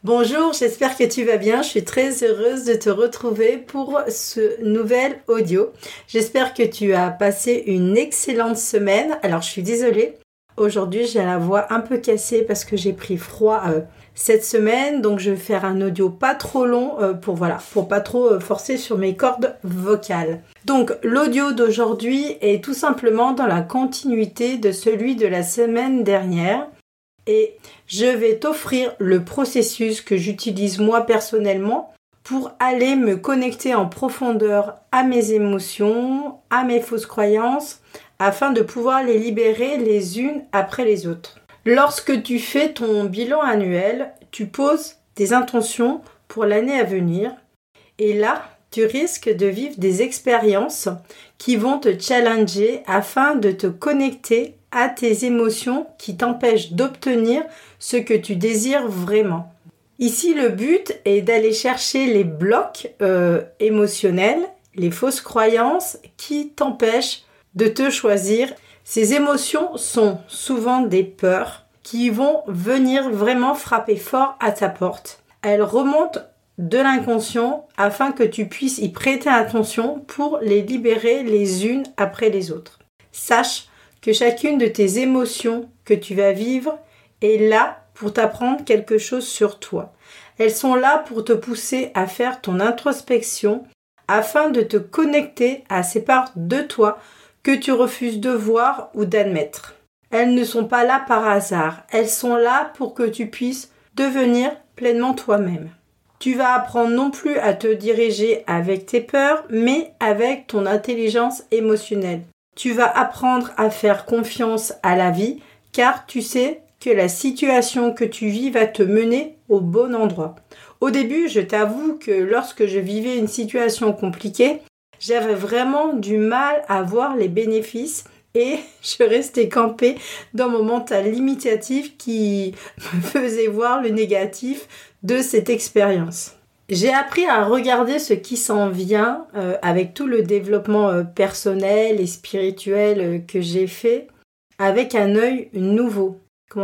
Bonjour, j'espère que tu vas bien. Je suis très heureuse de te retrouver pour ce nouvel audio. J'espère que tu as passé une excellente semaine. Alors, je suis désolée. Aujourd'hui, j'ai la voix un peu cassée parce que j'ai pris froid cette semaine. Donc, je vais faire un audio pas trop long pour pas trop forcer sur mes cordes vocales. Donc, l'audio d'aujourd'hui est tout simplement dans la continuité de celui de la semaine dernière. Et je vais t'offrir le processus que j'utilise moi personnellement pour aller me connecter en profondeur à mes émotions, à mes fausses croyances, afin de pouvoir les libérer les unes après les autres. Lorsque tu fais ton bilan annuel, tu poses des intentions pour l'année à venir et là, tu risques de vivre des expériences qui vont te challenger afin de te connecter à tes émotions qui t'empêchent d'obtenir ce que tu désires vraiment. Ici, le but est d'aller chercher les blocs émotionnels, les fausses croyances qui t'empêchent de te choisir. Ces émotions sont souvent des peurs qui vont venir vraiment frapper fort à ta porte. Elles remontent de l'inconscient afin que tu puisses y prêter attention pour les libérer les unes après les autres. Sache que chacune de tes émotions que tu vas vivre est là pour t'apprendre quelque chose sur toi. Elles sont là pour te pousser à faire ton introspection afin de te connecter à ces parts de toi que tu refuses de voir ou d'admettre. Elles ne sont pas là par hasard, elles sont là pour que tu puisses devenir pleinement toi-même. Tu vas apprendre non plus à te diriger avec tes peurs, mais avec ton intelligence émotionnelle. Tu vas apprendre à faire confiance à la vie, car tu sais que la situation que tu vis va te mener au bon endroit. Au début, je t'avoue que lorsque je vivais une situation compliquée, j'avais vraiment du mal à voir les bénéfices et je restais campée dans mon mental limitatif qui me faisait voir le négatif de cette expérience. J'ai appris à regarder ce qui s'en vient avec tout le développement personnel et spirituel que j'ai fait avec un œil nouveau.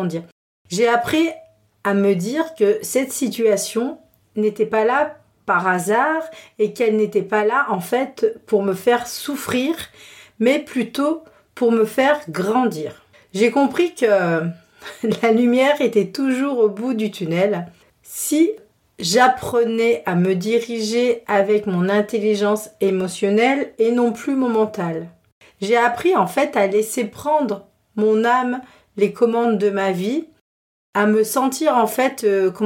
J'ai appris à me dire que cette situation n'était pas là par hasard et qu'elle n'était pas là en fait pour me faire souffrir, mais plutôt pour me faire grandir. J'ai compris que la lumière était toujours au bout du tunnel. Si j'apprenais à me diriger avec mon intelligence émotionnelle et non plus mon mental. J'ai appris en fait à laisser prendre mon âme les commandes de ma vie, à me sentir en fait,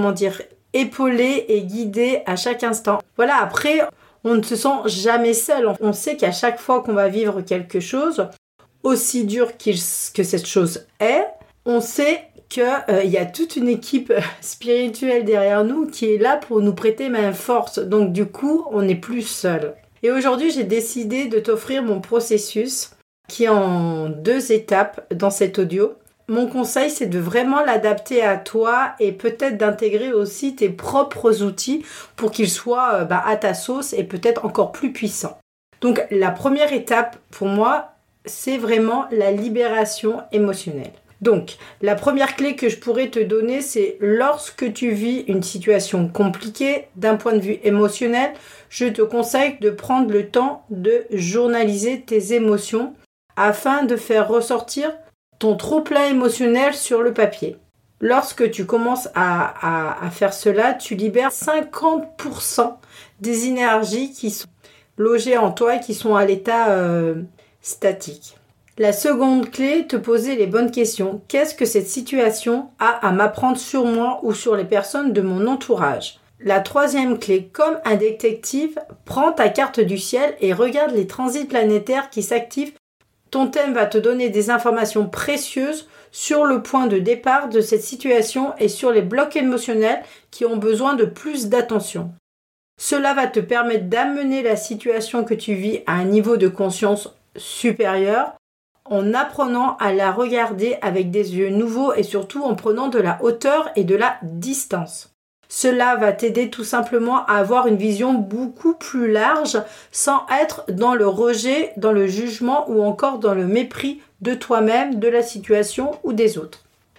épaulée et guidée à chaque instant. Voilà, après, on ne se sent jamais seul. On sait qu'à chaque fois qu'on va vivre quelque chose, aussi dur que cette chose est, on sait qu'il y a toute une équipe spirituelle derrière nous qui est là pour nous prêter main forte. Donc du coup, on n'est plus seul. Et aujourd'hui, j'ai décidé de t'offrir mon processus qui est en 2 étapes dans cet audio. Mon conseil, c'est de vraiment l'adapter à toi et peut-être d'intégrer aussi tes propres outils pour qu'ils soient à ta sauce et peut-être encore plus puissants. Donc la première étape pour moi, c'est vraiment la libération émotionnelle. Donc, la première clé que je pourrais te donner, c'est lorsque tu vis une situation compliquée d'un point de vue émotionnel, je te conseille de prendre le temps de journaliser tes émotions afin de faire ressortir ton trop-plein émotionnel sur le papier. Lorsque tu commences à faire cela, tu libères 50% des énergies qui sont logées en toi et qui sont à l'état statique. La seconde clé, te poser les bonnes questions. Qu'est-ce que cette situation a à m'apprendre sur moi ou sur les personnes de mon entourage? La troisième clé, comme un détective, prends ta carte du ciel et regarde les transits planétaires qui s'activent. Ton thème va te donner des informations précieuses sur le point de départ de cette situation et sur les blocs émotionnels qui ont besoin de plus d'attention. Cela va te permettre d'amener la situation que tu vis à un niveau de conscience supérieur en apprenant à la regarder avec des yeux nouveaux et surtout en prenant de la hauteur et de la distance. Cela va t'aider tout simplement à avoir une vision beaucoup plus large sans être dans le rejet, dans le jugement ou encore dans le mépris de toi-même, de la situation ou des autres.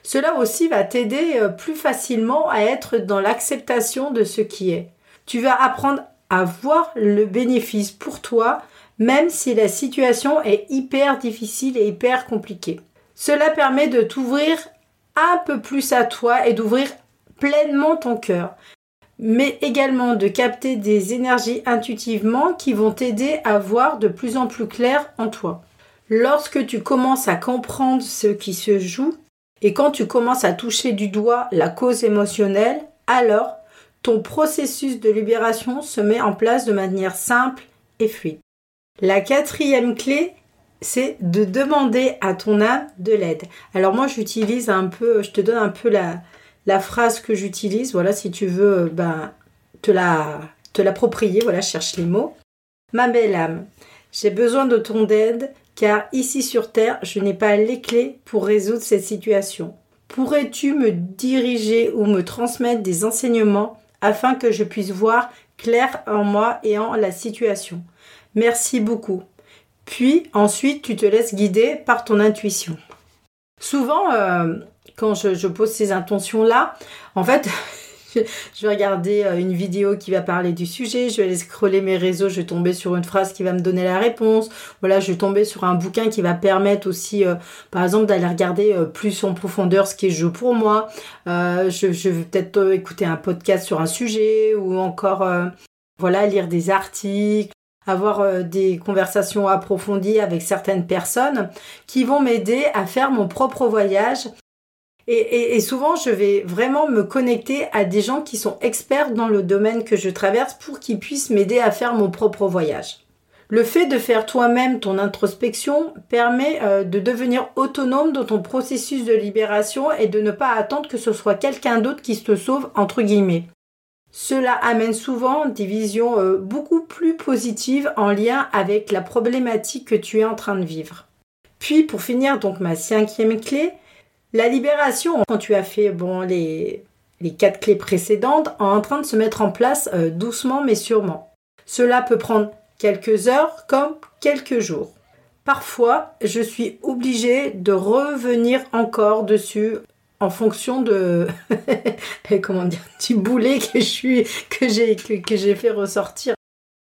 Cela aussi va t'aider plus facilement à être dans l'acceptation de ce qui est. Tu vas apprendre à voir le bénéfice pour toi, même si la situation est hyper difficile et hyper compliquée. Cela permet de t'ouvrir un peu plus à toi et d'ouvrir pleinement ton cœur, mais également de capter des énergies intuitivement qui vont t'aider à voir de plus en plus clair en toi. Lorsque tu commences à comprendre ce qui se joue et quand tu commences à toucher du doigt la cause émotionnelle, alors ton processus de libération se met en place de manière simple et fluide. La 4e clé, c'est de demander à ton âme de l'aide. Alors moi je te donne un peu la phrase que j'utilise, voilà, si tu veux te l'approprier, voilà, cherche les mots. Ma belle âme, j'ai besoin de ton aide, car ici sur Terre, je n'ai pas les clés pour résoudre cette situation. Pourrais-tu me diriger ou me transmettre des enseignements afin que je puisse voir clair en moi et en la situation? Merci beaucoup. Puis ensuite, tu te laisses guider par ton intuition. Souvent, quand je pose ces intentions-là, en fait, je vais regarder une vidéo qui va parler du sujet, je vais aller scroller mes réseaux, je vais tomber sur une phrase qui va me donner la réponse. Voilà, je vais tomber sur un bouquin qui va permettre aussi, par exemple, d'aller regarder plus en profondeur ce qui est jeu pour moi. Je vais peut-être écouter un podcast sur un sujet ou encore, lire des articles, avoir des conversations approfondies avec certaines personnes qui vont m'aider à faire mon propre voyage. Et souvent, je vais vraiment me connecter à des gens qui sont experts dans le domaine que je traverse pour qu'ils puissent m'aider à faire mon propre voyage. Le fait de faire toi-même ton introspection permet de devenir autonome dans ton processus de libération et de ne pas attendre que ce soit quelqu'un d'autre qui te sauve, entre guillemets. Cela amène souvent des visions beaucoup plus positives en lien avec la problématique que tu es en train de vivre. Puis, pour finir, donc ma 5e clé, la libération, quand tu as fait les 4 clés précédentes, est en train de se mettre en place doucement mais sûrement. Cela peut prendre quelques heures comme quelques jours. Parfois, je suis obligée de revenir encore dessus en fonction de du boulet que j'ai fait ressortir.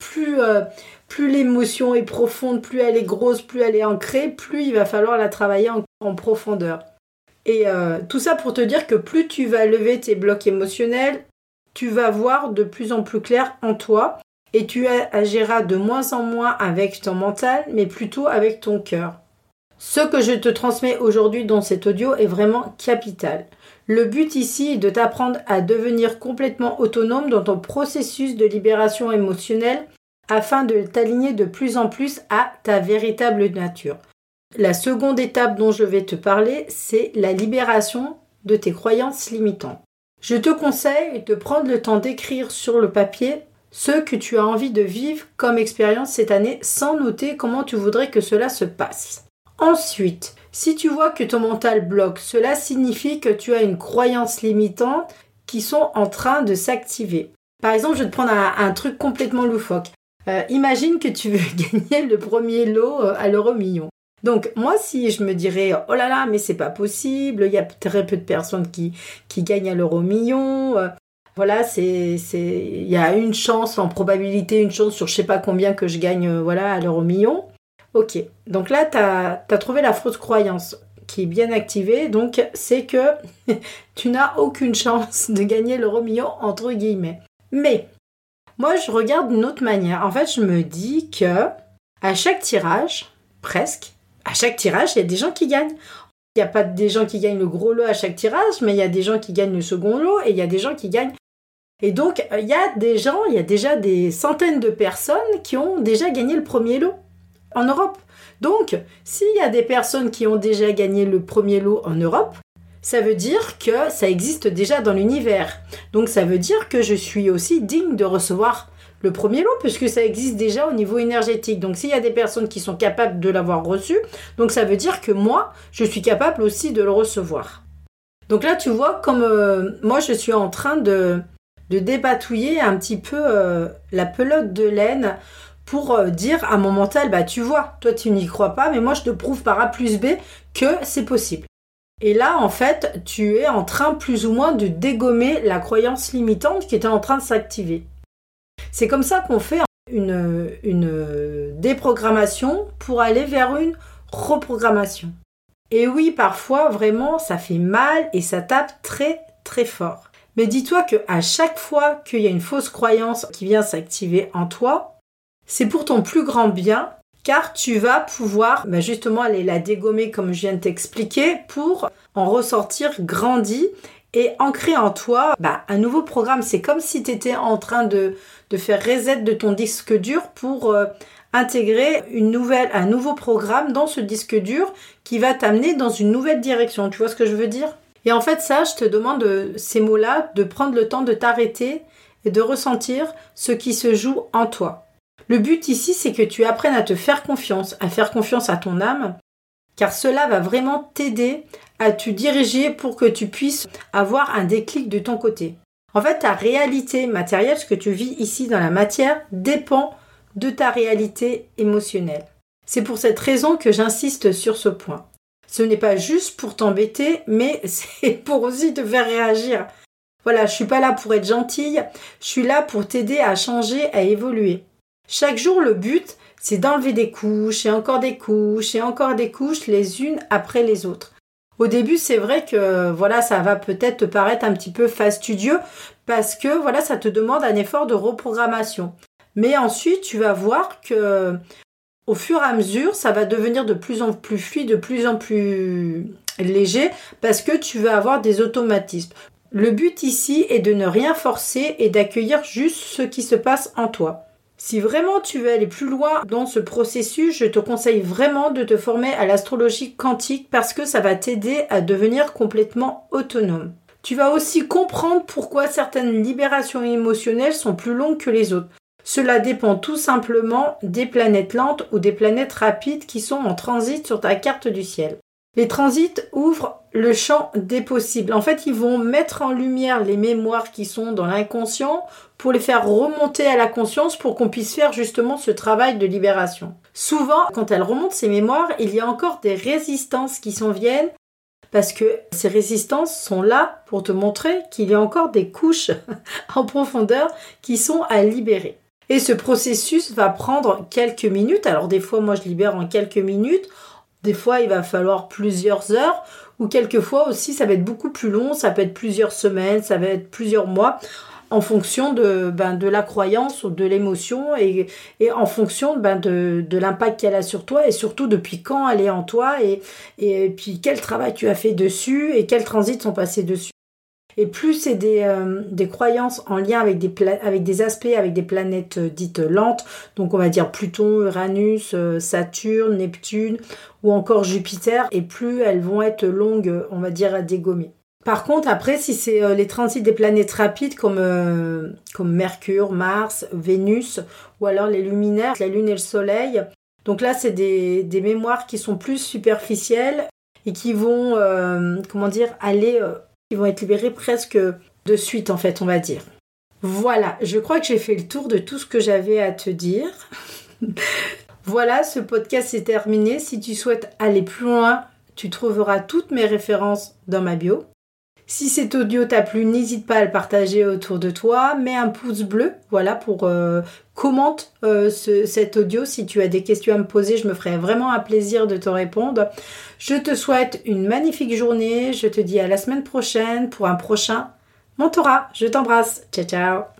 Plus l'émotion est profonde, plus elle est grosse, plus elle est ancrée, plus il va falloir la travailler en profondeur. Et tout ça pour te dire que plus tu vas lever tes blocs émotionnels, tu vas voir de plus en plus clair en toi et tu agiras de moins en moins avec ton mental, mais plutôt avec ton cœur. Ce que je te transmets aujourd'hui dans cet audio est vraiment capital. Le but ici est de t'apprendre à devenir complètement autonome dans ton processus de libération émotionnelle afin de t'aligner de plus en plus à ta véritable nature. La seconde étape dont je vais te parler, c'est la libération de tes croyances limitantes. Je te conseille de prendre le temps d'écrire sur le papier ce que tu as envie de vivre comme expérience cette année sans noter comment tu voudrais que cela se passe. Ensuite, si tu vois que ton mental bloque, cela signifie que tu as une croyance limitante qui sont en train de s'activer. Par exemple, je vais te prendre un truc complètement loufoque. Imagine que tu veux gagner le premier lot à l'euro-million. Donc moi, si je me dirais « Oh là là, mais c'est pas possible, il y a très peu de personnes qui gagnent à l'euro-million. Il y a une chance en probabilité, une chance sur je sais pas combien que je gagne à l'euro-million. » Ok, donc là, t'as trouvé la fausse croyance qui est bien activée, donc c'est que tu n'as aucune chance de gagner l'euro-million entre guillemets. Mais moi, je regarde d'une autre manière. En fait, je me dis que à chaque tirage, presque, à chaque tirage, il y a des gens qui gagnent. Il n'y a pas des gens qui gagnent le gros lot à chaque tirage, mais il y a des gens qui gagnent le second lot et il y a des gens qui gagnent. Et donc, il y a déjà des centaines de personnes qui ont déjà gagné le premier lot en Europe. Donc, s'il y a des personnes qui ont déjà gagné le premier lot en Europe, ça veut dire que ça existe déjà dans l'univers. Donc, ça veut dire que je suis aussi digne de recevoir le premier lot, puisque ça existe déjà au niveau énergétique. Donc, s'il y a des personnes qui sont capables de l'avoir reçu, donc ça veut dire que moi, je suis capable aussi de le recevoir. Donc là, tu vois, comme moi, je suis en train de dépatouiller un petit peu la pelote de laine pour dire à mon mental, tu vois, toi, tu n'y crois pas, mais moi, je te prouve par A plus B que c'est possible. Et là, en fait, tu es en train plus ou moins de dégommer la croyance limitante qui était en train de s'activer. C'est comme ça qu'on fait une déprogrammation pour aller vers une reprogrammation. Et oui, parfois, vraiment, ça fait mal et ça tape très, très fort. Mais dis-toi qu'à chaque fois qu'il y a une fausse croyance qui vient s'activer en toi, c'est pour ton plus grand bien, car tu vas pouvoir justement aller la dégommer comme je viens de t'expliquer pour en ressortir grandi et ancrer en toi un nouveau programme. C'est comme si tu étais en train de faire reset de ton disque dur pour intégrer un nouveau programme dans ce disque dur qui va t'amener dans une nouvelle direction. Tu vois ce que je veux dire ? Et en fait, ça, je te demande ces mots-là, de prendre le temps de t'arrêter et de ressentir ce qui se joue en toi. Le but ici, c'est que tu apprennes à te faire confiance, à faire confiance à ton âme, car cela va vraiment t'aider à te diriger pour que tu puisses avoir un déclic de ton côté. En fait, ta réalité matérielle, ce que tu vis ici dans la matière, dépend de ta réalité émotionnelle. C'est pour cette raison que j'insiste sur ce point. Ce n'est pas juste pour t'embêter, mais c'est pour aussi te faire réagir. Voilà, je suis pas là pour être gentille, je suis là pour t'aider à changer, à évoluer. Chaque jour, le but, c'est d'enlever des couches et encore des couches et encore des couches les unes après les autres. Au début, c'est vrai que ça va peut-être te paraître un petit peu fastidieux parce que ça te demande un effort de reprogrammation. Mais ensuite, tu vas voir que au fur et à mesure, ça va devenir de plus en plus fluide, de plus en plus léger parce que tu vas avoir des automatismes. Le but ici est de ne rien forcer et d'accueillir juste ce qui se passe en toi. Si vraiment tu veux aller plus loin dans ce processus, je te conseille vraiment de te former à l'astrologie quantique parce que ça va t'aider à devenir complètement autonome. Tu vas aussi comprendre pourquoi certaines libérations émotionnelles sont plus longues que les autres. Cela dépend tout simplement des planètes lentes ou des planètes rapides qui sont en transit sur ta carte du ciel. Les transits ouvrent le champ des possibles. En fait, ils vont mettre en lumière les mémoires qui sont dans l'inconscient pour les faire remonter à la conscience pour qu'on puisse faire justement ce travail de libération. Souvent, quand elles remontent ces mémoires, il y a encore des résistances qui s'en viennent parce que ces résistances sont là pour te montrer qu'il y a encore des couches en profondeur qui sont à libérer. Et ce processus va prendre quelques minutes. Alors des fois, moi je libère en quelques minutes. Des fois, il va falloir plusieurs heures ou quelquefois aussi, ça va être beaucoup plus long. Ça peut être plusieurs semaines, ça va être plusieurs mois en fonction de la croyance ou de l'émotion et en fonction de l'impact qu'elle a sur toi et surtout depuis quand elle est en toi et puis quel travail tu as fait dessus et quels transits sont passés dessus. Et plus c'est des croyances en lien avec des aspects, avec des planètes dites lentes, donc on va dire Pluton, Uranus, Saturne, Neptune ou encore Jupiter, et plus elles vont être longues, on va dire, à dégommer. Par contre, après, si c'est les transits des planètes rapides comme Mercure, Mars, Vénus, ou alors les luminaires, la Lune et le Soleil, donc là, c'est des mémoires qui sont plus superficielles et qui vont, qui vont être libérées presque de suite, en fait, on va dire. Voilà, je crois que j'ai fait le tour de tout ce que j'avais à te dire. Voilà, ce podcast est terminé. Si tu souhaites aller plus loin, tu trouveras toutes mes références dans ma bio. Si cet audio t'a plu, n'hésite pas à le partager autour de toi. Mets un pouce bleu, pour commente cet audio. Si tu as des questions à me poser, je me ferai vraiment un plaisir de te répondre. Je te souhaite une magnifique journée. Je te dis à la semaine prochaine pour un prochain mentorat. Je t'embrasse. Ciao, ciao.